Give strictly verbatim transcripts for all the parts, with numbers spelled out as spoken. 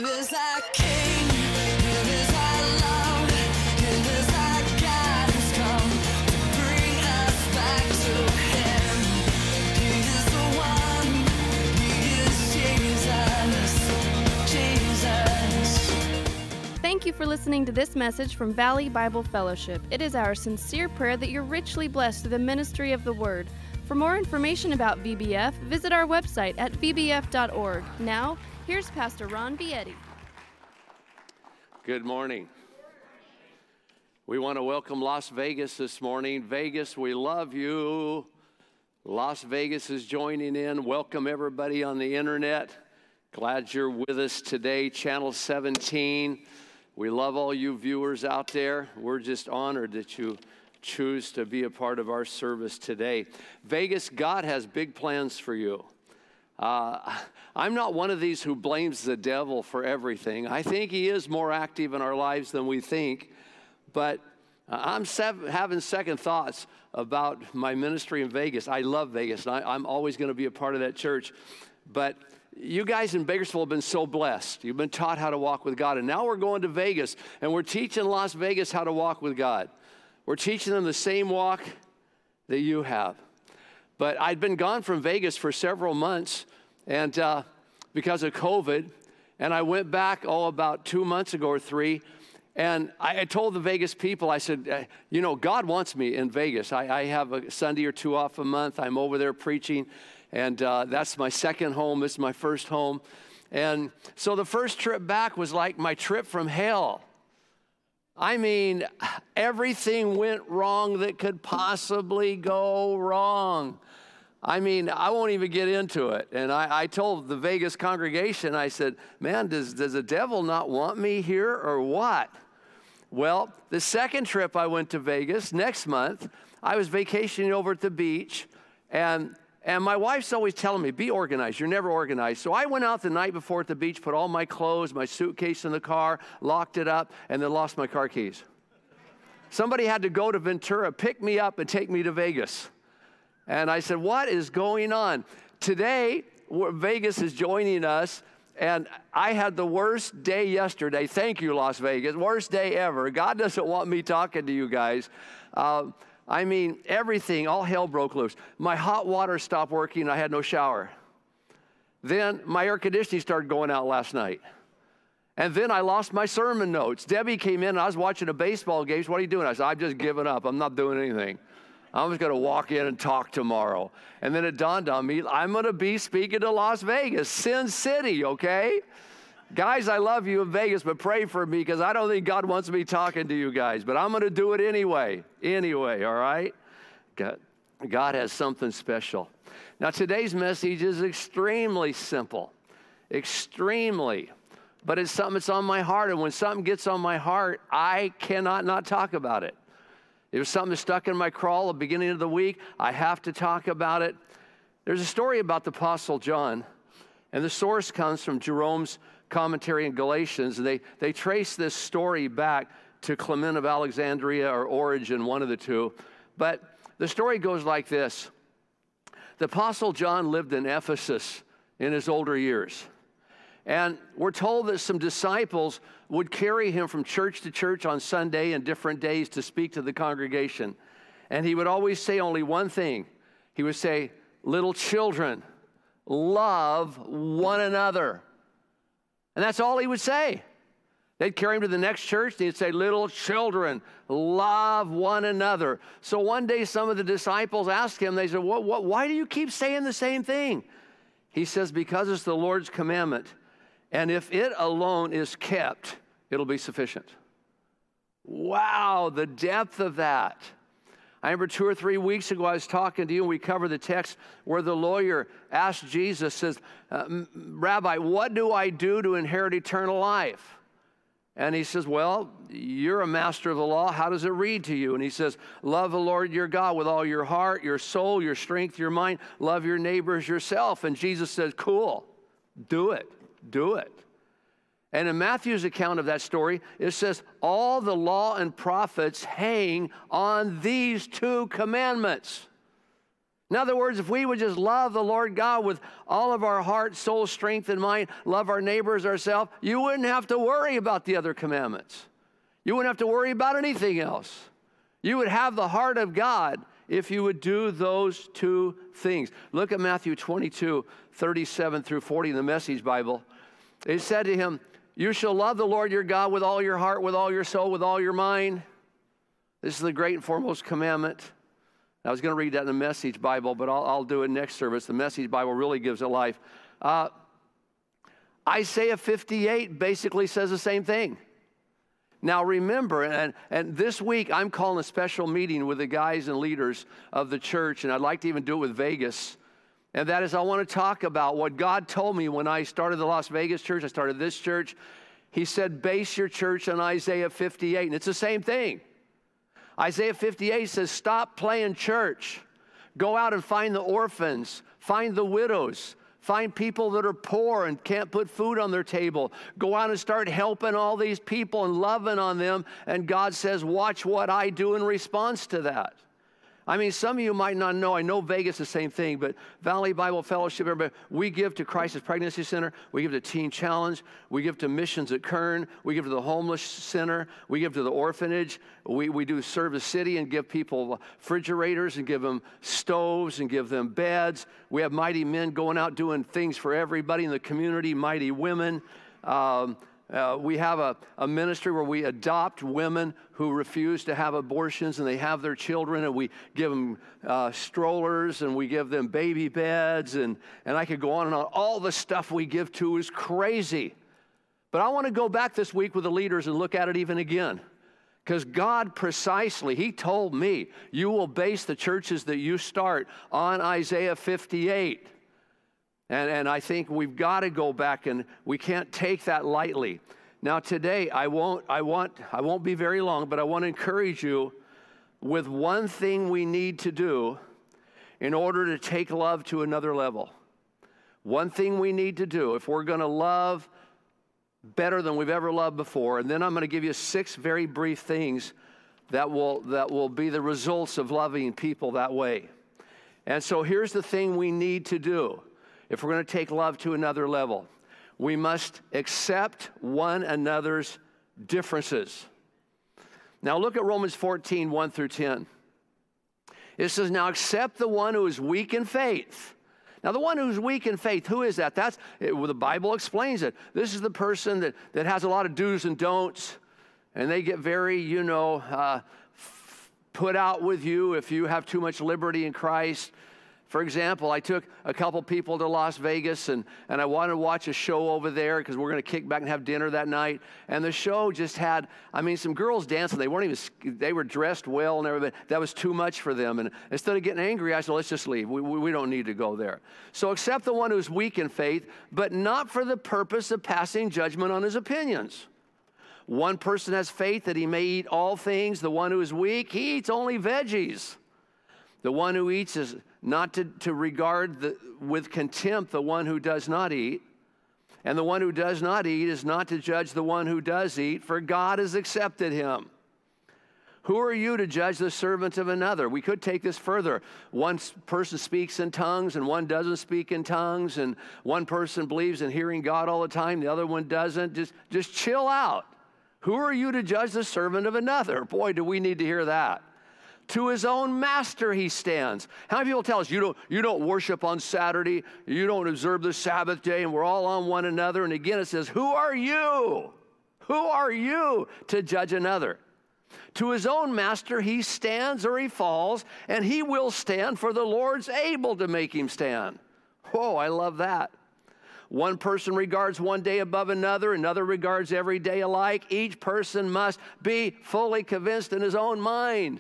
Give us our King, give us our love, give us our God who's come to bring us back to Him. He is the one, He is Jesus, Jesus. Thank you for listening to this message from Valley Bible Fellowship. It is our sincere prayer that you're richly blessed through the ministry of the Word. For more information about V B F, visit our website at v b f dot org. Now, here's Pastor Ron Vietti. Good morning. We want to welcome Las Vegas this morning. Vegas, we love you. Las Vegas is joining in. Welcome everybody on the internet. Glad you're with us today. Channel seventeen. We love all you viewers out there. We're just honored that you choose to be a part of our service today. Vegas, God has big plans for you. Uh, I'm not one of these who blames the devil for everything. I think he is more active in our lives than we think, but uh, I'm sev- having second thoughts about my ministry in Vegas. I love Vegas, and I, I'm always going to be a part of that church, but you guys in Bakersfield have been so blessed. You've been taught how to walk with God, and now we're going to Vegas, and we're teaching Las Vegas how to walk with God. We're teaching them the same walk that you have. But I'd been gone from Vegas for several months and uh, because of COVID, and I went back, oh, about two months ago or three, and I, I told the Vegas people, I said, uh, you know, God wants me in Vegas. I, I have a Sunday or two off a month. I'm over there preaching, and uh, that's my second home. This is my first home. And so the first trip back was like my trip from hell. I mean, everything went wrong that could possibly go wrong. I mean, I won't even get into it. And I, I told the Vegas congregation, I said, man, does, does the devil not want me here or what? Well, the second trip I went to Vegas, next month, I was vacationing over at the beach, and And my wife's always telling me, be organized. You're never organized. So I went out the night before at the beach, put all my clothes, my suitcase in the car, locked it up, and then lost my car keys. Somebody had to go to Ventura, pick me up, and take me to Vegas. And I said, what is going on? Today, Vegas is joining us, and I had the worst day yesterday. Thank you, Las Vegas. Worst day ever. God doesn't want me talking to you guys. Uh, I mean, everything, all hell broke loose. My hot water stopped working, and I had no shower. Then my air conditioning started going out last night. And then I lost my sermon notes. Debbie came in, and I was watching a baseball game. What are you doing? I said, I've just given up. I'm not doing anything. I'm just going to walk in and talk tomorrow. And then it dawned on me, I'm going to be speaking to Las Vegas, Sin City, okay? Guys, I love you in Vegas, but pray for me because I don't think God wants me talking to you guys. But I'm going to do it anyway, anyway, all right? God, God has something special. Now, today's message is extremely simple, extremely. But it's something that's on my heart, and when something gets on my heart, I cannot not talk about it. It was something that stuck in my crawl at the beginning of the week. I have to talk about it. There's a story about the Apostle John, and the source comes from Jerome's commentary in Galatians. And they, they trace this story back to Clement of Alexandria or Origen, one of the two. But the story goes like this. The Apostle John lived in Ephesus in his older years. And we're told that some disciples would carry him from church to church on Sunday and different days to speak to the congregation. And he would always say only one thing. He would say, little children, love one another. And that's all he would say. They'd carry him to the next church, and he'd say, little children, love one another. So one day some of the disciples asked him, they said, what, what, why do you keep saying the same thing? He says, because it's the Lord's commandment. And if it alone is kept, it'll be sufficient. Wow, the depth of that. I remember two or three weeks ago, I was talking to you, and we covered the text where the lawyer asked Jesus, says, uh, Rabbi, what do I do to inherit eternal life? And he says, well, you're a master of the law. How does it read to you? And he says, love the Lord your God with all your heart, your soul, your strength, your mind. Love your neighbors yourself. And Jesus says, cool, do it. Do it. And in Matthew's account of that story, it says, all the law and prophets hang on these two commandments. In other words, if we would just love the Lord God with all of our heart, soul, strength, and mind, love our neighbors, ourselves, you wouldn't have to worry about the other commandments. You wouldn't have to worry about anything else. You would have the heart of God if you would do those two things. Look at Matthew twenty-two, thirty-seven through forty in the Message Bible. It said to him, you shall love the Lord your God with all your heart, with all your soul, with all your mind. This is the great and foremost commandment. I was going to read that in the Message Bible, but I'll, I'll do it next service. The Message Bible really gives it life. Uh, Isaiah fifty-eight basically says the same thing. Now remember, and, and this week I'm calling a special meeting with the guys and leaders of the church, and I'd like to even do it with Vegas. And that is, I want to talk about what God told me when I started the Las Vegas church. I started this church. He said, base your church on Isaiah fifty-eight, and it's the same thing. Isaiah fifty-eight says, stop playing church. Go out and find the orphans, find the widows, find people that are poor and can't put food on their table. Go out and start helping all these people and loving on them. And God says, watch what I do in response to that. I mean, some of you might not know. I know Vegas is the same thing, but Valley Bible Fellowship, everybody, we give to Crisis Pregnancy Center. We give to Teen Challenge. We give to Missions at Kern. We give to the Homeless Center. We give to the orphanage. We, we do serve the city and give people refrigerators and give them stoves and give them beds. We have mighty men going out doing things for everybody in the community, mighty women. Um, Uh, we have a, a ministry where we adopt women who refuse to have abortions, and they have their children, and we give them uh, strollers, and we give them baby beds, and, and I could go on and on. All the stuff we give to is crazy. But I want to go back this week with the leaders and look at it even again. Because God precisely, He told me, you will base the churches that you start on Isaiah fifty-eight. And, and I think we've got to go back, and we can't take that lightly. Now today, I won't, I want, I won't be very long, but I want to encourage you with one thing we need to do in order to take love to another level. One thing we need to do if we're going to love better than we've ever loved before. And then I'm going to give you six very brief things that will, that will be the results of loving people that way. And so here's the thing we need to do. If we're going to take love to another level, we must accept one another's differences. Now look at Romans fourteen, one through ten. It says, now accept the one who is weak in faith. Now the one who's weak in faith, who is that? That's, it, well, the Bible explains it. This is the person that, that has a lot of do's and don'ts, and they get very, you know, uh, f- put out with you if you have too much liberty in Christ. For example, I took a couple people to Las Vegas, and, and I wanted to watch a show over there because we're going to kick back and have dinner that night. And the show just had, I mean, some girls dancing. They weren't even, they were dressed well and everything. That was too much for them. And instead of getting angry, I said, let's just leave. We, we, we don't need to go there. So accept the one who's weak in faith, but not for the purpose of passing judgment on his opinions. One person has faith that he may eat all things. The one who is weak, he eats only veggies. The one who eats is not to, to regard the, with contempt the one who does not eat. And the one who does not eat is not to judge the one who does eat, for God has accepted him. Who are you to judge the servant of another? We could take this further. One person speaks in tongues and one doesn't speak in tongues, and one person believes in hearing God all the time, the other one doesn't. Just, just chill out. Who are you to judge the servant of another? Boy, do we need to hear that. To his own master he stands. How many people tell us you don't, you don't worship on Saturday, you don't observe the Sabbath day, and we're all on one another? And again it says, who are you? Who are you to judge another? To his own master he stands or he falls, and he will stand, for the Lord's able to make him stand. Whoa, I love that. One person regards one day above another, another regards every day alike. Each person must be fully convinced in his own mind.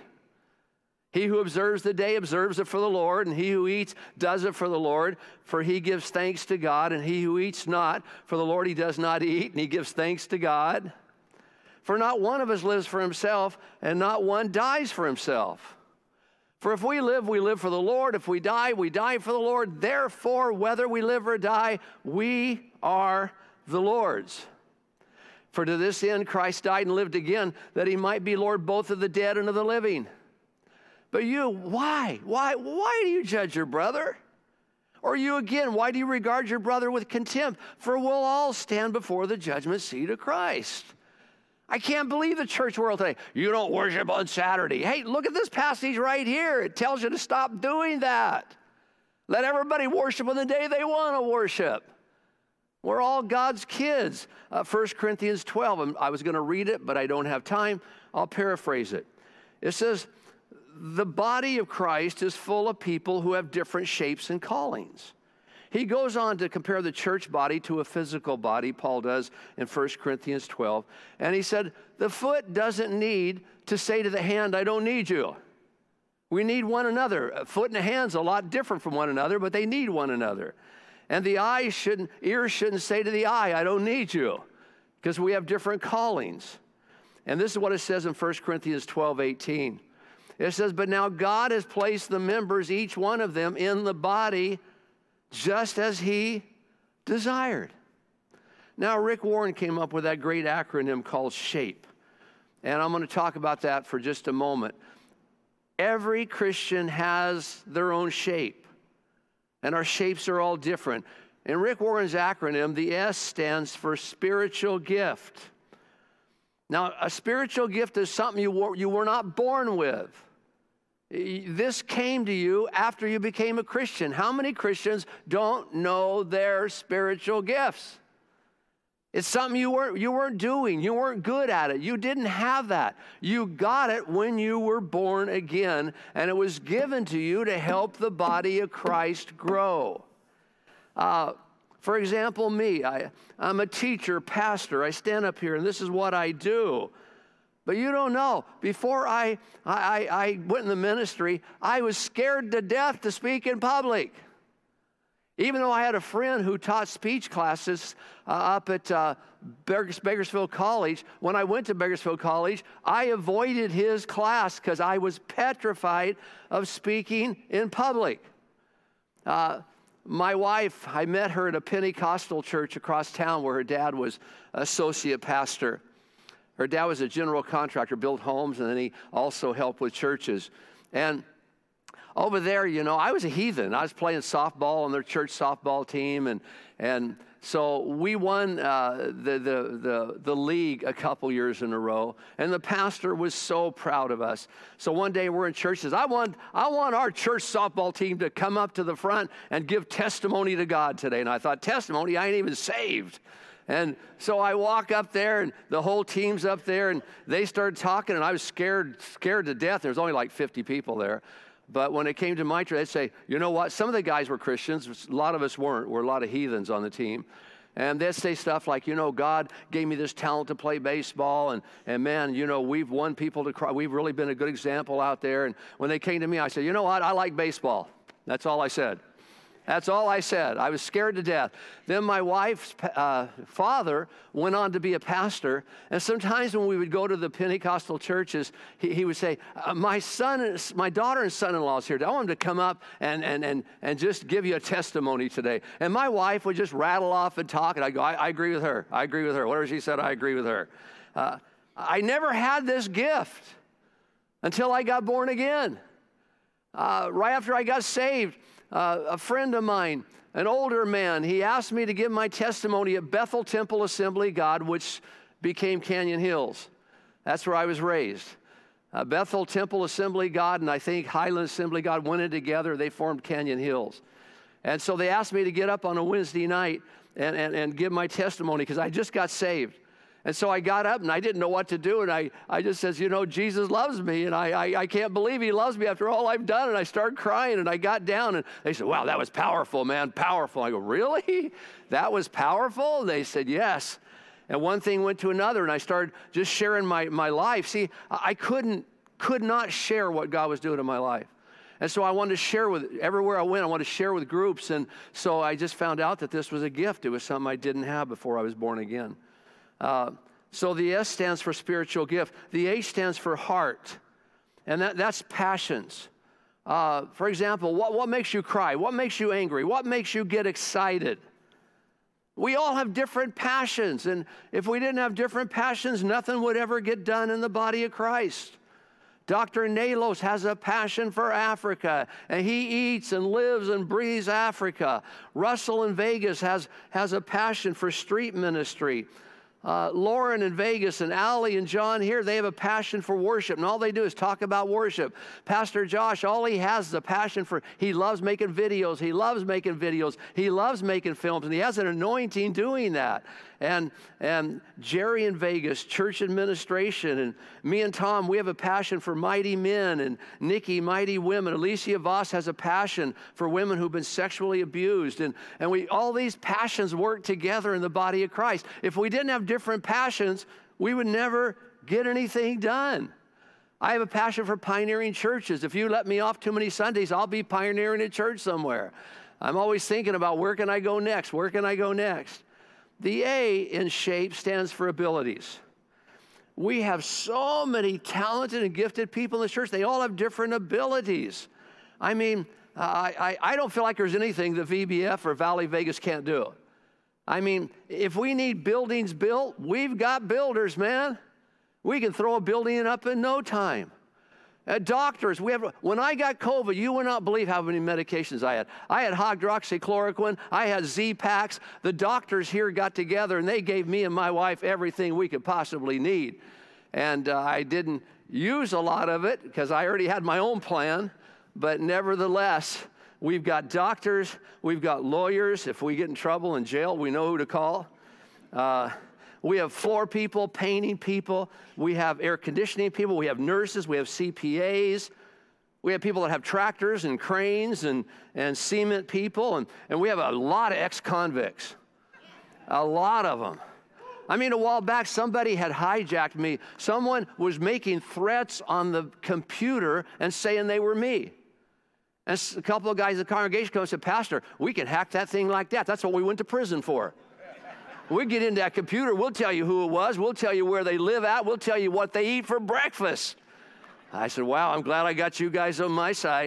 He who observes the day observes it for the Lord, and he who eats does it for the Lord, for he gives thanks to God, and he who eats not for the Lord he does not eat, and he gives thanks to God. For not one of us lives for himself, and not one dies for himself. For if we live, we live for the Lord. If we die, we die for the Lord. Therefore, whether we live or die, we are the Lord's. For to this end Christ died and lived again, that he might be Lord both of the dead and of the living. But you, why? Why, why do you judge your brother? Or you again, why do you regard your brother with contempt? For we'll all stand before the judgment seat of Christ. I can't believe the church world today. You don't worship on Saturday. Hey, look at this passage right here. It tells you to stop doing that. Let everybody worship on the day they want to worship. We're all God's kids. Uh, First Corinthians twelve, I was going to read it, but I don't have time. I'll paraphrase it. It says, the body of Christ is full of people who have different shapes and callings. He goes on to compare the church body to a physical body, Paul does in First Corinthians twelve. And he said, the foot doesn't need to say to the hand, I don't need you. We need one another. A foot and a hand's a lot different from one another, but they need one another. And the eye shouldn't, ears shouldn't say to the eye, I don't need you, because we have different callings. And this is what it says in First Corinthians twelve eighteen. It says, but now God has placed the members, each one of them, in the body just as he desired. Now, Rick Warren came up with that great acronym called SHAPE. And I'm going to talk about that for just a moment. Every Christian has their own shape. And our shapes are all different. In Rick Warren's acronym, the S stands for spiritual gift. Now, a spiritual gift is something you were, you were not born with. This came to you after you became a Christian. How many Christians don't know their spiritual gifts? It's something you weren't, you weren't doing. You weren't good at it. You didn't have that. You got it when you were born again, and it was given to you to help the body of Christ grow. Uh, For example, me, I, I'm a teacher, pastor. I stand up here, and this is what I do. But you don't know. Before I, I, I went in the ministry, I was scared to death to speak in public. Even though I had a friend who taught speech classes uh, up at uh, Bakersfield College, when I went to Bakersfield College, I avoided his class because I was petrified of speaking in public. Uh, My wife, I met her at a Pentecostal church across town where her dad was associate pastor. Her dad was a general contractor, built homes, and then he also helped with churches. And over there, you know, I was a heathen. I was playing softball on their church softball team, and and so we won uh, the, the the the league a couple years in a row. And the pastor was so proud of us. So one day we're in church. Says, I want I want our church softball team to come up to the front and give testimony to God today. And I thought, testimony? I ain't even saved. And so I walk up there, and the whole team's up there, and they started talking, and I was scared scared to death. There's only like fifty people there. But when it came to my turn, they'd say, you know what? Some of the guys were Christians. A lot of us weren't. We're a lot of heathens on the team. And they'd say stuff like, you know, God gave me this talent to play baseball. And, and man, you know, we've won people to cry. We've really been a good example out there. And when they came to me, I said, you know what? I like baseball. That's all I said. That's all I said. I was scared to death. Then my wife's uh, father went on to be a pastor. And sometimes when we would go to the Pentecostal churches, he, he would say, uh, my son, my daughter and son-in-law is here. I want them to come up and, and, and, and just give you a testimony today. And my wife would just rattle off and talk. And I go, I, I agree with her. I agree with her. Whatever she said, I agree with her. Uh, I never had this gift until I got born again. Uh, right after I got saved, Uh, a friend of mine, an older man, he asked me to give my testimony at Bethel Temple Assembly God, which became Canyon Hills. That's where I was raised. Uh, Bethel Temple Assembly God and I think Highland Assembly God went in together. They formed Canyon Hills. And so they asked me to get up on a Wednesday night and, and, and give my testimony because I just got saved. And so I got up, and I didn't know what to do, and I, I just says, you know, Jesus loves me, and I, I, I can't believe he loves me after all I've done, and I started crying, and I got down, and they said, wow, that was powerful, man, powerful. I go, really? That was powerful? And they said, yes. And one thing went to another, and I started just sharing my, my life. See, I couldn't, could not share what God was doing in my life. And so I wanted to share with, everywhere I went, I wanted to share with groups, and so I just found out that this was a gift. It was something I didn't have before I was born again. Uh, so the S stands for spiritual gift. The H stands for heart, and that, that's passions. Uh, for example, what, what makes you cry? What makes you angry? What makes you get excited? We all have different passions, and if we didn't have different passions, nothing would ever get done in the body of Christ. Doctor Nalos has a passion for Africa, and he eats and lives and breathes Africa. Russell in Vegas has, has a passion for street ministry. Uh, Lauren in Vegas and Allie and John here, they have a passion for worship, and all they do is talk about worship. Pastor Josh, all he has is a passion for, he loves making videos, he loves making videos, he loves making films, and he has an anointing doing that. And, and Jerry in Vegas, church administration, and me and Tom, we have a passion for mighty men, and Nikki, mighty women. Alicia Voss has a passion for women who've been sexually abused, and, and we all these passions work together in the body of Christ. If we didn't have different passions, we would never get anything done. I have a passion for pioneering churches. If you let me off too many Sundays, I'll be pioneering a church somewhere. I'm always thinking about where can I go next? Where can I go next? The A in SHAPE stands for abilities. We have so many talented and gifted people in the church. They all have different abilities. I mean, I, I, I don't feel like there's anything that V B F or Valley Vegas can't do. I mean, if we need buildings built, we've got builders, man. We can throw a building up in no time. Uh, doctors, we have. When I got COVID, you would not believe how many medications I had. I had hydroxychloroquine. I had Z-Paks. The doctors here got together, and they gave me and my wife everything we could possibly need. And uh, I didn't use a lot of it because I already had my own plan. But nevertheless, we've got doctors. We've got lawyers. If we get in trouble in jail, we know who to call. Uh, We have floor people, painting people. We have air conditioning people. We have nurses. We have C P As. We have people that have tractors and cranes and, and cement people. And, and we have a lot of ex-convicts, a lot of them. I mean, a while back, somebody had hijacked me. Someone was making threats on the computer and saying they were me. And a couple of guys in the congregation come and said, Pastor, we can hack that thing like that. That's what we went to prison for. We get into that computer, we'll tell you who it was, we'll tell you where they live at, we'll tell you what they eat for breakfast. I said, wow, I'm glad I got you guys on my side.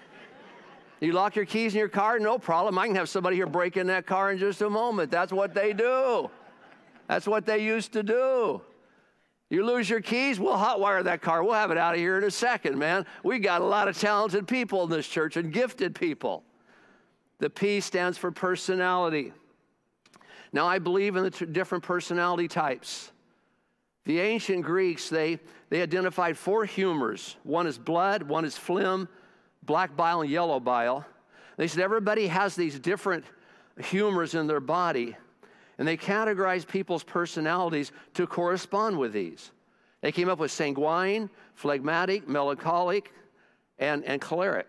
You lock your keys in your car? No problem. I can have somebody here break in that car in just a moment. That's what they do. That's what they used to do. You lose your keys, we'll hotwire that car. We'll have it out of here in a second, man. We got a lot of talented people in this church and gifted people. The P stands for personality. Now, I believe in the t- different personality types. The ancient Greeks, they, they identified four humors. One is blood, one is phlegm, black bile, and yellow bile. They said everybody has these different humors in their body, and they categorized people's personalities to correspond with these. They came up with sanguine, phlegmatic, melancholic, and, and choleric.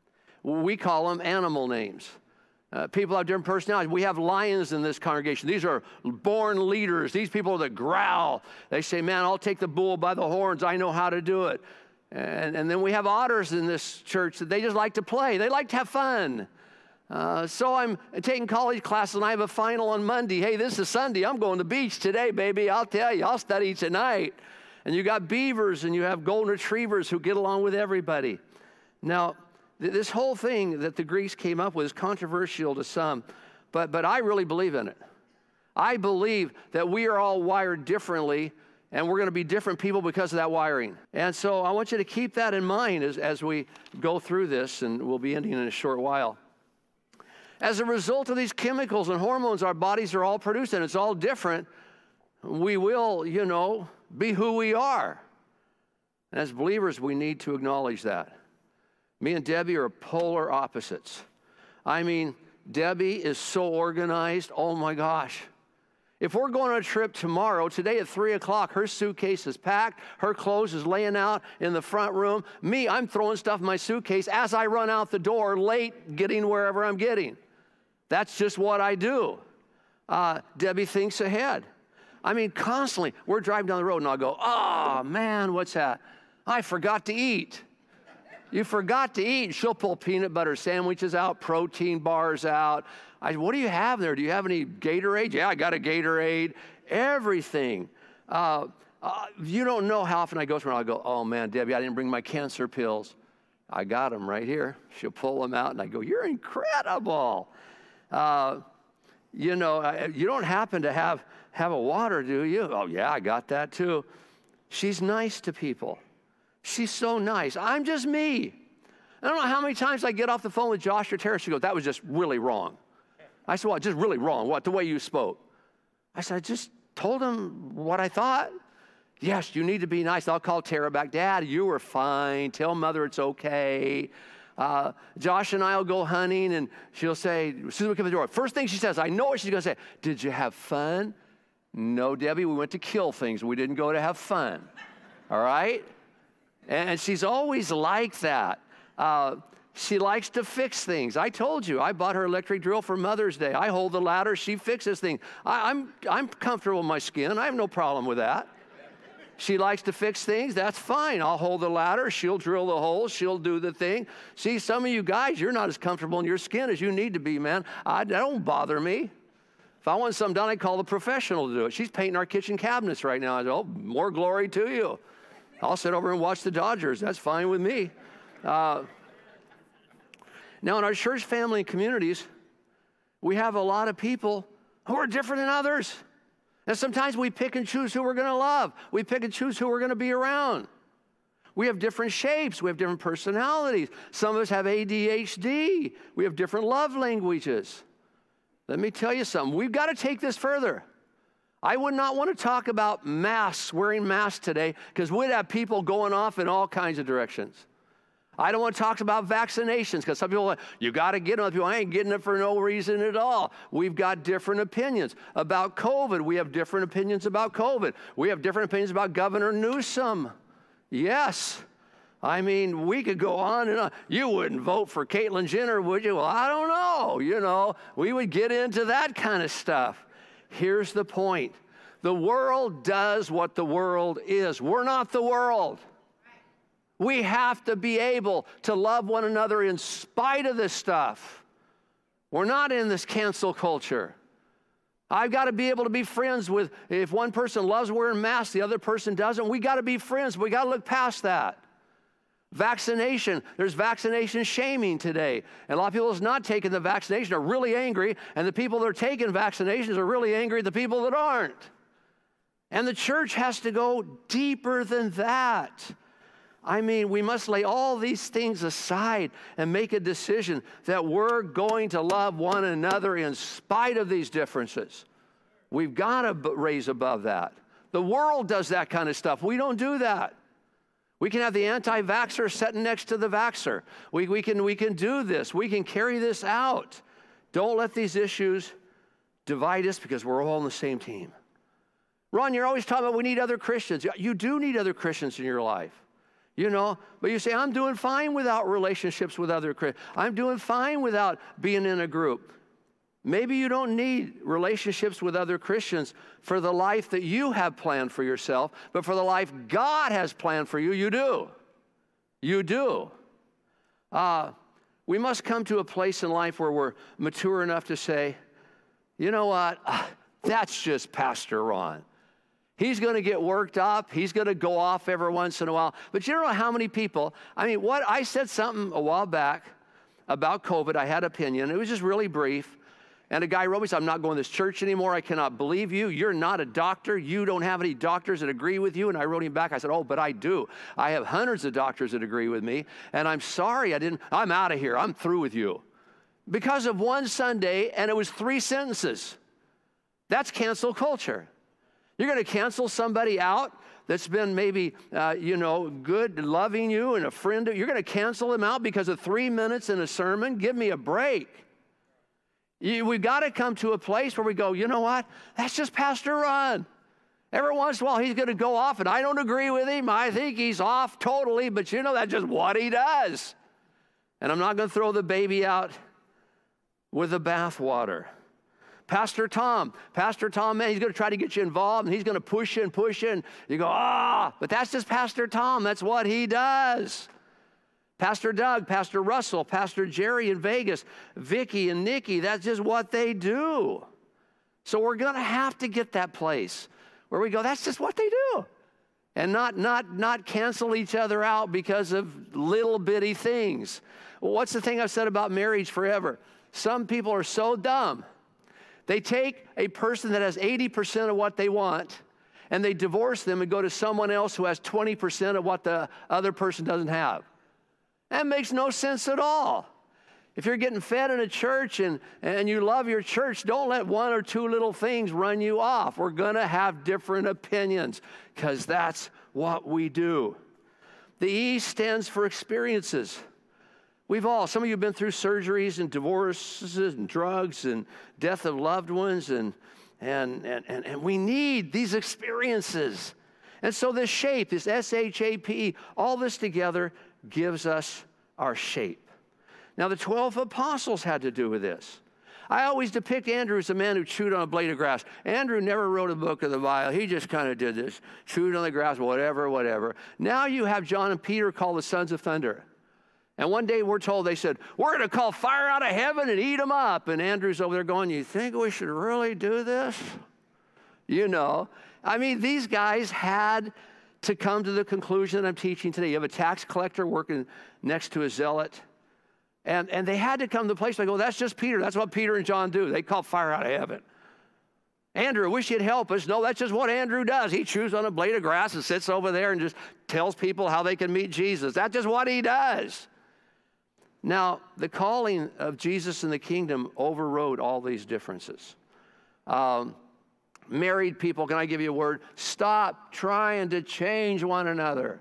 We call them animal names. Uh, people have different personalities. We have lions in this congregation. These are born leaders. These people that growl. They say, man, I'll take the bull by the horns. I know how to do it. And, and then we have otters in this church that they just like to play. They like to have fun. Uh, so I'm taking college classes, and I have a final on Monday. Hey, this is Sunday. I'm going to the beach today, baby. I'll tell you, I'll study tonight. And you got beavers, and you have golden retrievers who get along with everybody. Now, this whole thing that the Greeks came up with is controversial to some, but, but I really believe in it. I believe that we are all wired differently, and we're going to be different people because of that wiring. And so I want you to keep that in mind as, as we go through this, and we'll be ending in a short while. As a result of these chemicals and hormones our bodies are all produced, and it's all different, we will, you know, be who we are. And as believers, we need to acknowledge that. Me and Debbie are polar opposites. I mean, Debbie is so organized. Oh, my gosh. If we're going on a trip tomorrow, today at three o'clock, her suitcase is packed. Her clothes is laying out in the front room. Me, I'm throwing stuff in my suitcase as I run out the door late getting wherever I'm getting. That's just what I do. Uh, Debbie thinks ahead. I mean, constantly, we're driving down the road, and I'll go, oh, man, what's that? I forgot to eat. You forgot to eat. She'll pull peanut butter sandwiches out, protein bars out. I, what do you have there? Do you have any Gatorade? Yeah, I got a Gatorade. Everything. Uh, uh, you don't know how often I go through and I'll go, oh, man, Debbie, I didn't bring my cancer pills. I got them right here. She'll pull them out, and I go, you're incredible. Uh, you know, you don't happen to have, have a water, do you? Oh, yeah, I got that too. She's nice to people. She's so nice. I'm just me. I don't know how many times I get off the phone with Josh or Tara. She goes, that was just really wrong. I said, what, just really wrong? What, the way you spoke? I said, I just told him what I thought. Yes, you need to be nice. I'll call Tara back. Dad, you were fine. Tell Mother it's okay. Uh, Josh and I will go hunting, and she'll say, as soon as we come to the door, first thing she says, I know what she's going to say. Did you have fun? No, Debbie, we went to kill things. We didn't go to have fun. All right? And she's always like that. Uh, she likes to fix things. I told you, I bought her electric drill for Mother's Day. I hold the ladder. She fixes things. I, I'm, I'm comfortable with my skin. I have no problem with that. She likes to fix things. That's fine. I'll hold the ladder. She'll drill the holes. She'll do the thing. See, some of you guys, you're not as comfortable in your skin as you need to be, man. I, that don't bother me. If I want something done, I call the professional to do it. She's painting our kitchen cabinets right now. I go, oh, more glory to you. I'll sit over and watch the Dodgers. That's fine with me. Uh, now, in our church family and communities, we have a lot of people who are different than others. And sometimes we pick and choose who we're going to love. We pick and choose who we're going to be around. We have different shapes. We have different personalities. Some of us have A D H D. We have different love languages. Let me tell you something. We've got to take this further. I would not want to talk about masks, wearing masks today, because we'd have people going off in all kinds of directions. I don't want to talk about vaccinations, because some people are like, you got to get them. Other people, I ain't getting it for no reason at all. We've got different opinions. About COVID, we have different opinions about COVID. We have different opinions about Governor Newsom. Yes. I mean, we could go on and on. You wouldn't vote for Caitlyn Jenner, would you? Well, I don't know. You know, we would get into that kind of stuff. Here's the point. The world does what the world is. We're not the world. We have to be able to love one another in spite of this stuff. We're not in this cancel culture. I've got to be able to be friends with, if one person loves wearing masks, the other person doesn't, we got to be friends. We got to look past that. Vaccination, there's vaccination shaming today. And a lot of people that's not taking the vaccination are really angry, and the people that are taking vaccinations are really angry at the people that aren't. And the church has to go deeper than that. I mean, we must lay all these things aside and make a decision that we're going to love one another in spite of these differences. We've got to raise above that. The world does that kind of stuff. We don't do that. We can have the anti-vaxxer sitting next to the vaxxer. We, we, can, we can do this. We can carry this out. Don't let these issues divide us, because we're all on the same team. Ron, you're always talking about we need other Christians. You do need other Christians in your life. You know, but you say, I'm doing fine without relationships with other Christians. I'm doing fine without being in a group. Maybe you don't need relationships with other Christians for the life that you have planned for yourself, but for the life God has planned for you, you do. You do. Uh, we must come to a place in life where we're mature enough to say, you know what, that's just Pastor Ron. He's going to get worked up. He's going to go off every once in a while. But you don't know how many people, I mean, what I said something a while back about COVID. I had an opinion. It was just really brief. And a guy wrote me, said, I'm not going to this church anymore. I cannot believe you. You're not a doctor. You don't have any doctors that agree with you. And I wrote him back. I said, oh, but I do. I have hundreds of doctors that agree with me. And I'm sorry I didn't, I'm out of here. I'm through with you. Because of one Sunday, and it was three sentences. That's cancel culture. You're going to cancel somebody out that's been maybe, uh, you know, good, loving you and a friend. You're going to cancel them out because of three minutes in a sermon? Give me a break. You, we've got to come to a place where we go, you know what? That's just Pastor Ron. Every once in a while, he's going to go off, and I don't agree with him. I think he's off totally, but you know, that's just what he does. And I'm not going to throw the baby out with the bathwater. Pastor Tom, Pastor Tom, man, he's going to try to get you involved, and he's going to push you and push you, and you go, ah, but that's just Pastor Tom. That's what he does. Pastor Doug, Pastor Russell, Pastor Jerry in Vegas, Vicky and Nikki, that's just what they do. So we're going to have to get that place where we go, that's just what they do. And not, not, not cancel each other out because of little bitty things. Well, what's the thing I've said about marriage forever? Some people are so dumb. They take a person that has eighty percent of what they want, and they divorce them and go to someone else who has twenty percent of what the other person doesn't have. That makes no sense at all. If you're getting fed in a church and, and you love your church, don't let one or two little things run you off. We're going to have different opinions because that's what we do. The E stands for experiences. We've all, some of you have been through surgeries and divorces and drugs and death of loved ones, and, and, and, and, and we need these experiences. And so this shape, this S H A P E, all this together gives us our shape. Now, the twelve apostles had to do with this. I always depict Andrew as a man who chewed on a blade of grass. Andrew never wrote a book of the Bible. He just kind of did this, chewed on the grass, whatever, whatever. Now you have John and Peter called the sons of thunder. And one day we're told, they said, we're going to call fire out of heaven and eat them up. And Andrew's over there going, you think we should really do this? You know, I mean, these guys had to come to the conclusion that I'm teaching today. You have a tax collector working next to a zealot. And, and they had to come to the place where they go, that's just Peter. That's what Peter and John do. They call fire out of heaven. Andrew, I wish you'd help us. No, that's just what Andrew does. He chews on a blade of grass and sits over there and just tells people how they can meet Jesus. That's just what he does. Now, the calling of Jesus in the kingdom overrode all these differences. Um, married people, can I give you a word? Stop trying to change one another.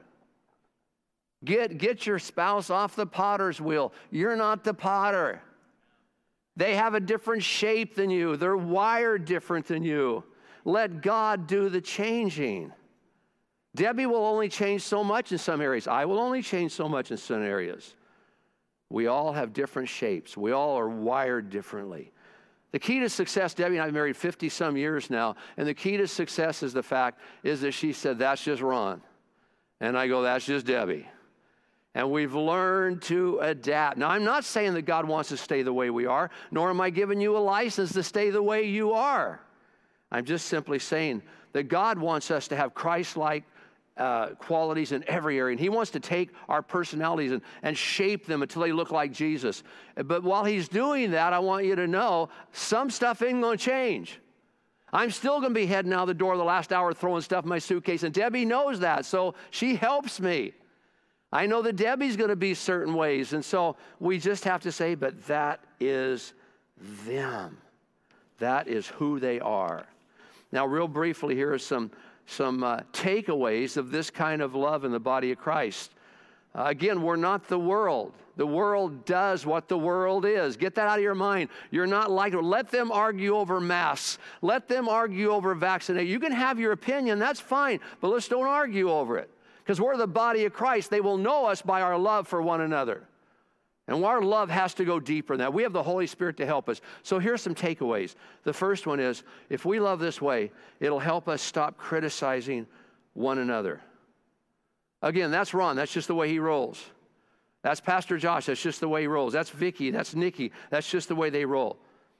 Get, get your spouse off the potter's wheel. You're not the potter. They have a different shape than you. They're wired different than you. Let God do the changing. Debbie will only change so much in some areas. I will only change so much in some areas. We all have different shapes. We all are wired differently. The key to success, Debbie and I have married fifty some years now, and the key to success is the fact is that she said, that's just Ron. And I go, that's just Debbie. And we've learned to adapt. Now, I'm not saying that God wants to stay the way we are, nor am I giving you a license to stay the way you are. I'm just simply saying that God wants us to have Christ-like uh, qualities in every area. And he wants to take our personalities and, and shape them until they look like Jesus. But while he's doing that, I want you to know some stuff ain't going to change. I'm still going to be heading out the door the last hour throwing stuff in my suitcase, and Debbie knows that, so she helps me. I know that Debbie's going to be certain ways, and so we just have to say, but that is them. That is who they are. Now, real briefly, here are some, some uh, takeaways of this kind of love in the body of Christ. Uh, again, we're not the world. The world does what the world is. Get that out of your mind. You're not like it. Let them argue over masks. Let them argue over vaccination. You can have your opinion, that's fine, but let's don't argue over it. Because we're the body of Christ. They will know us by our love for one another. And our love has to go deeper than that. We have the Holy Spirit to help us. So here's some takeaways. The first one is, if we love this way, it'll help us stop criticizing one another. Again, that's Ron. That's just the way he rolls. That's Pastor Josh. That's just the way he rolls. That's Vicky. That's Nikki. That's just the way they roll.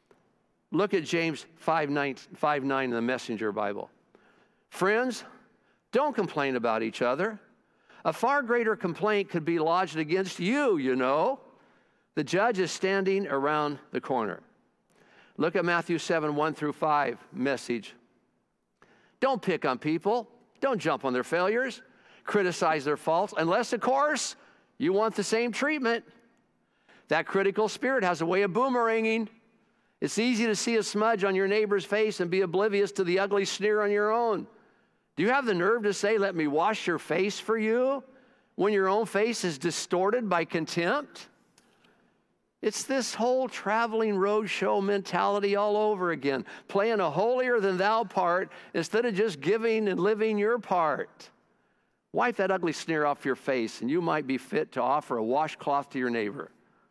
Look at James five nine in the Messenger Bible. Friends, don't complain about each other. A far greater complaint could be lodged against you, you know. The judge is standing around the corner. Look at Matthew seven, one through five message. Don't pick on people. Don't jump on their failures. Criticize their faults, unless, of course, you want the same treatment. That critical spirit has a way of boomeranging. It's easy to see a smudge on your neighbor's face and be oblivious to the ugly sneer on your own. Do you have the nerve to say, let me wash your face for you, when your own face is distorted by contempt? It's this whole traveling roadshow mentality all over again, playing a holier-than-thou part instead of just giving and living your part. Wipe that ugly sneer off your face, and you might be fit to offer a washcloth to your neighbor.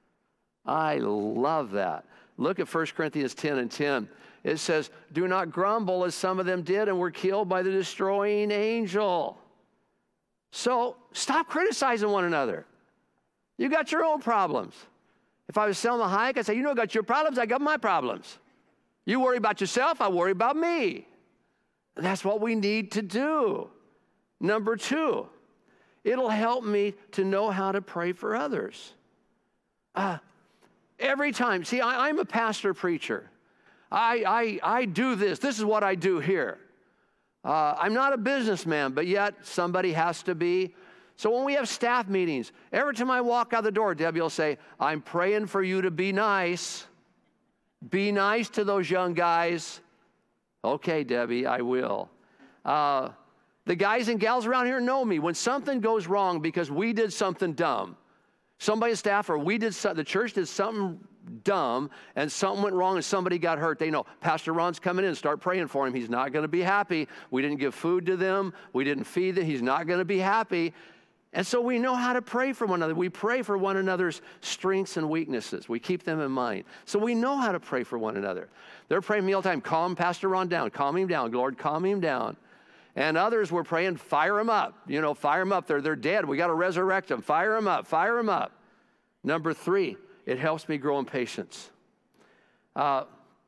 I love that. Look at First Corinthians ten and ten. It says, do not grumble as some of them did and were killed by the destroying angel. So stop criticizing one another. You got your own problems. If I was Selma Hayek, I'd say, you know, I got your problems, I got my problems. You worry about yourself, I worry about me. And that's what we need to do. Number two, it'll help me to know how to pray for others. Uh, every time, see, I, I'm a pastor preacher. I, I, I do this. This is what I do here. Uh, I'm not a businessman, but yet somebody has to be. So when we have staff meetings, every time I walk out the door, Debbie will say, I'm praying for you to be nice. Be nice to those young guys. Okay, Debbie, I will. Uh, the guys and gals around here know me. When something goes wrong because we did something dumb, somebody's staff or we did something, the church did something dumb and something went wrong and somebody got hurt, they know, Pastor Ron's coming in, start praying for him. He's not going to be happy. We didn't give food to them. We didn't feed them. He's not going to be happy. And so we know how to pray for one another. We pray for one another's strengths and weaknesses. We keep them in mind. So we know how to pray for one another. They're praying me all the time, calm Pastor Ron down, calm him down, Lord, calm him down. And others were praying, fire him up. You know, fire him up. They're, they're dead. We got to resurrect them. Fire him up, fire him up. Number three, it helps me grow in patience. Uh,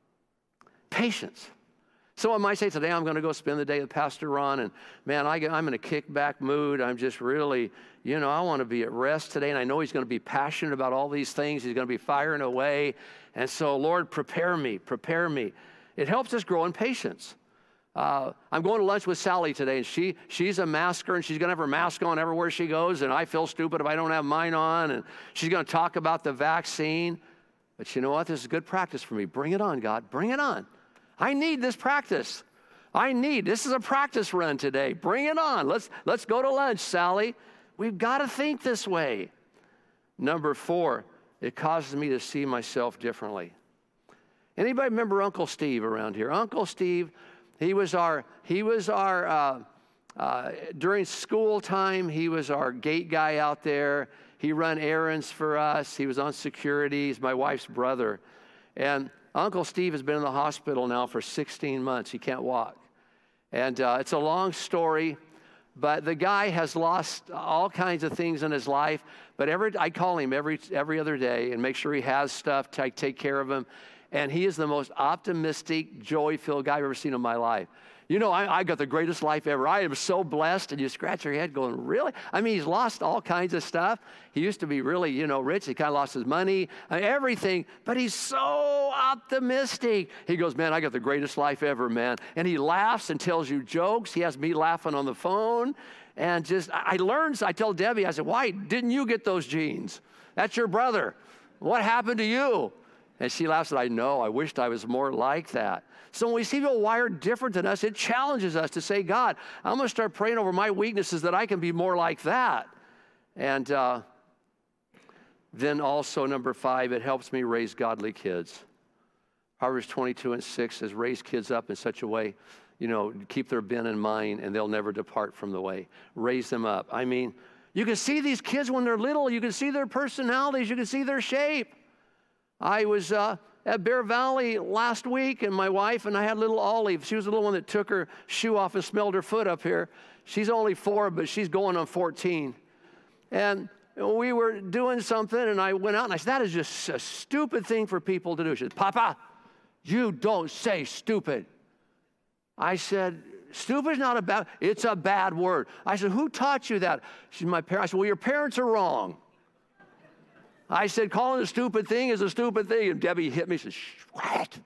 patience. Someone might say, today I'm going to go spend the day with Pastor Ron, and man, I, I'm in a kickback mood. I'm just really, you know, I want to be at rest today, and I know he's going to be passionate about all these things. He's going to be firing away. And so, Lord, prepare me, prepare me. It helps us grow in patience. Uh, I'm going to lunch with Sally today, and she she's a masker, and she's going to have her mask on everywhere she goes, and I feel stupid if I don't have mine on, and she's going to talk about the vaccine. But you know what? This is good practice for me. Bring it on, God. Bring it on. I need this practice. I need, this is a practice run today. Bring it on. Let's, let's go to lunch, Sally. We've got to think this way. Number four, it causes me to see myself differently. Anybody remember Uncle Steve around here? Uncle Steve, he was our, he was our, uh, uh, during school time, he was our gate guy out there. He ran errands for us. He was on security. He's my wife's brother. And Uncle Steve has been in the hospital now for sixteen months. He can't walk. And uh, it's a long story, but the guy has lost all kinds of things in his life. But every I call him every every other day and make sure he has stuff to take care of him. And he is the most optimistic, joy-filled guy I've ever seen in my life. You know, I, I got the greatest life ever. I am so blessed. And you scratch your head going, really? I mean, he's lost all kinds of stuff. He used to be really, you know, rich. He kind of lost his money, everything. But he's so optimistic. He goes, man, I got the greatest life ever, man. And he laughs and tells you jokes. He has me laughing on the phone. And just, I learned, I tell Debbie, I said, why didn't you get those genes? That's your brother. What happened to you? And she laughs and I know, I wished I was more like that. So when we see people wired different than us, it challenges us to say, God, I'm going to start praying over my weaknesses that I can be more like that. And uh, then also, number five, it helps me raise godly kids. Proverbs twenty-two and six says, raise kids up in such a way, you know, keep their bent in mind and they'll never depart from the way. Raise them up. I mean, you can see these kids when they're little. You can see their personalities. You can see their shape. I was uh, at Bear Valley last week, and my wife and I had little Olive. She was the little one that took her shoe off and smelled her foot up here. She's only four, but she's going on fourteen. And we were doing something, and I went out, and I said, that is just a stupid thing for people to do. She said, Papa, you don't say stupid. I said, stupid is not a bad, it's a bad word. I said, who taught you that? She said, my parents. I said, well, your parents are wrong. I said, calling a stupid thing is a stupid thing. And Debbie hit me and said, shh, what?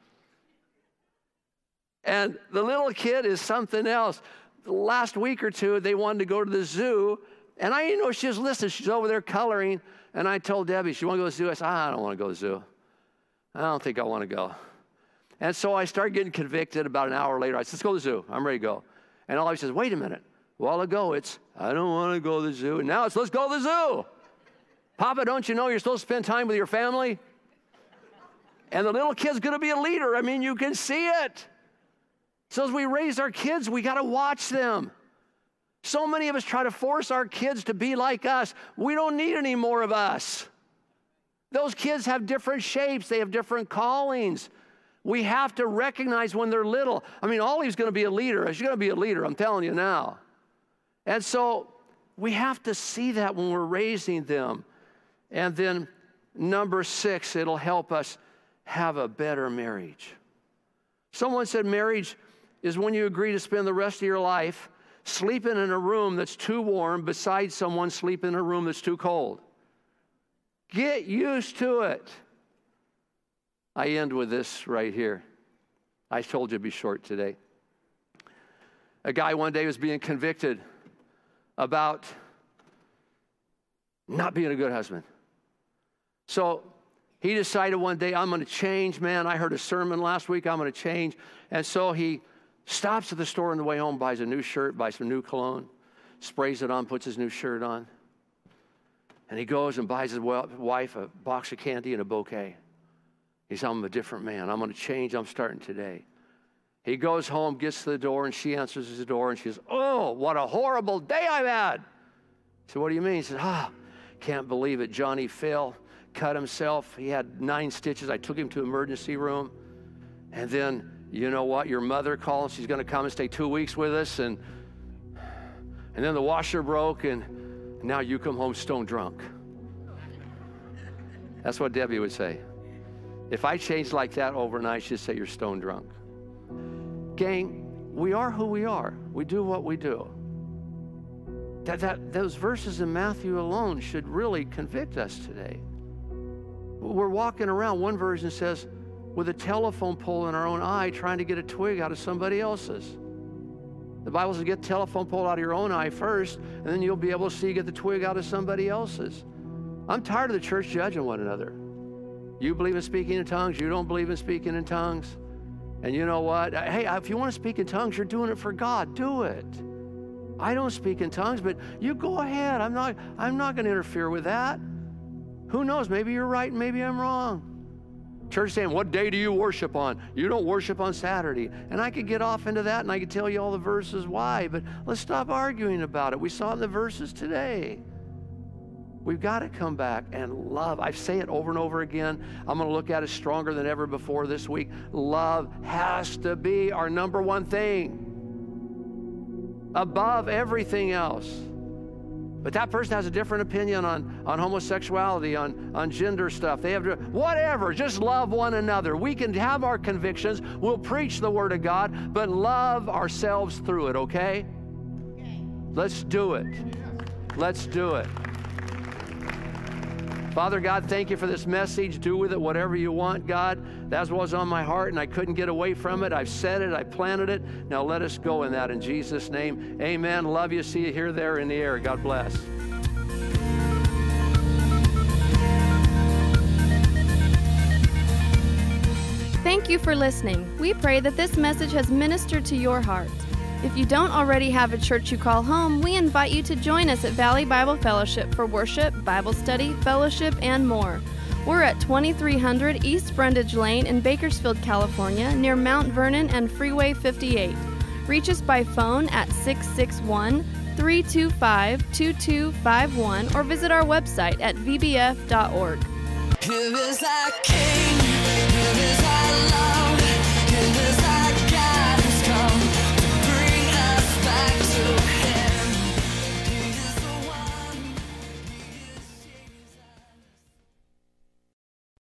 And the little kid is something else. The last week or two, they wanted to go to the zoo. And I didn't know she was listening. She's over there coloring. And I told Debbie, she want to go to the zoo? I said, I don't want to go to the zoo. I don't think I want to go. And so I started getting convicted about an hour later. I said, let's go to the zoo. I'm ready to go. And Olive says, wait a minute. A while ago, it's, I don't want to go to the zoo. And now it's, let's go to the zoo. Papa, don't you know you're supposed to spend time with your family? And the little kid's going to be a leader. I mean, you can see it. So as we raise our kids, we got to watch them. So many of us try to force our kids to be like us. We don't need any more of us. Those kids have different shapes. They have different callings. We have to recognize when they're little. I mean, Ollie's going to be a leader. She's going to be a leader, I'm telling you now. And so we have to see that when we're raising them. And then number six, it'll help us have a better marriage. Someone said marriage is when you agree to spend the rest of your life sleeping in a room that's too warm beside someone sleeping in a room that's too cold. Get used to it. I end with this right here. I told you to be short today. A guy one day was being convicted about not being a good husband. So he decided one day, I'm going to change, man. I heard a sermon last week, I'm going to change. And so he stops at the store on the way home, buys a new shirt, buys some new cologne, sprays it on, puts his new shirt on. And he goes and buys his wife a box of candy and a bouquet. He says, I'm a different man. I'm going to change. I'm starting today. He goes home, gets to the door, and she answers his door, and she says, oh, what a horrible day I've had. He said, what do you mean? He said, ah, can't believe it. Johnny Phil cut himself. He had nine stitches. I took him to emergency room. And then, you know what? Your mother called. She's going to come and stay two weeks with us. And, and then the washer broke, and now you come home stone drunk. That's what Debbie would say. If I changed like that overnight, she'd say you're stone drunk. Gang, we are who we are. We do what we do. That, that, those verses in Matthew alone should really convict us today. We're walking around, one version says, with a telephone pole in our own eye trying to get a twig out of somebody else's. The Bible says get the telephone pole out of your own eye first, and then you'll be able to see get the twig out of somebody else's. I'm tired of the church judging one another. You believe in speaking in tongues, you don't believe in speaking in tongues. And you know what? Hey, if you want to speak in tongues, you're doing it for God. Do it. I don't speak in tongues, but you go ahead. I'm not, I'm not going to interfere with that. Who knows? Maybe you're right and maybe I'm wrong. Church saying, what day do you worship on? You don't worship on Saturday. And I could get off into that and I could tell you all the verses why, but let's stop arguing about it. We saw it in the verses today. We've got to come back and love. I say it over and over again. I'm going to look at it stronger than ever before this week. Love has to be our number one thing above everything else. But that person has a different opinion on, on homosexuality, on, on gender stuff. They have to, whatever, just love one another. We can have our convictions. We'll preach the Word of God, but love ourselves through it, okay? Let's do it. Let's do it. Father God, thank you for this message. Do with it whatever you want, God. That's what was on my heart, and I couldn't get away from it. I've said it. I planted it. Now let us go in that in Jesus' name. Amen. Love you. See you here, there, in the air. God bless. Thank you for listening. We pray that this message has ministered to your heart. If you don't already have a church you call home, we invite you to join us at Valley Bible Fellowship for worship, Bible study, fellowship, and more. We're at twenty-three hundred East Brundage Lane in Bakersfield, California, near Mount Vernon and Freeway fifty-eight. Reach us by phone at six six one, three two five, two two five one or visit our website at v b f dot org. Here is our King, here is our love.